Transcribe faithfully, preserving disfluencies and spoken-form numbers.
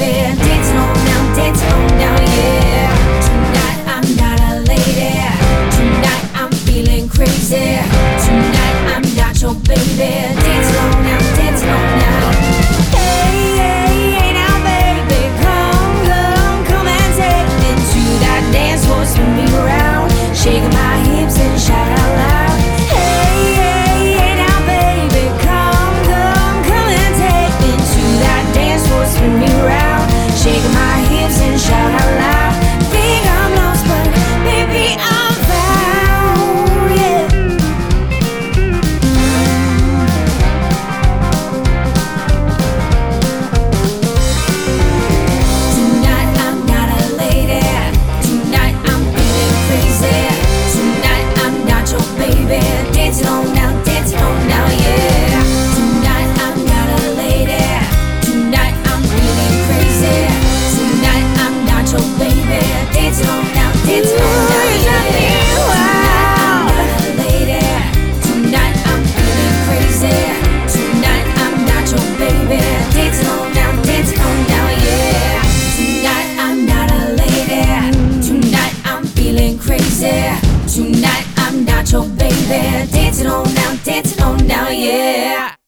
baby. Dancing on down, dancing on down, yeah. Tonight I'm not a lady. Tonight I'm feeling crazy. Tonight I'm not your baby. Dancing on down, dancing on down. Hey, hey, hey now baby, come, come, come and take me to that dance floor, spin me around, shaking my hips and shout out loud. Hey, hey, hey now baby, come, come, come and take me to that dance floor, spin me around, shaking my hips and shout out loud. Think I'm lost, but baby I'm found, yeah. Tonight I'm not a lady. Tonight I'm feeling crazy. Tonight I'm not your baby. Dancing on now, dancing on now, yeah. Tonight I'm not a lady. Tonight I'm feeling crazy. Tonight I'm not your baby. Dancing on now, dancing on now, yeah. Tonight I'm not a lady. Tonight I'm feeling crazy. Tonight I'm not your baby. Dancing on now, dancing on now, yeah. Tonight I'm not a lady. Tonight I'm feeling crazy. Tonight I'm not your baby. Dancing on now, dancing on now, yeah.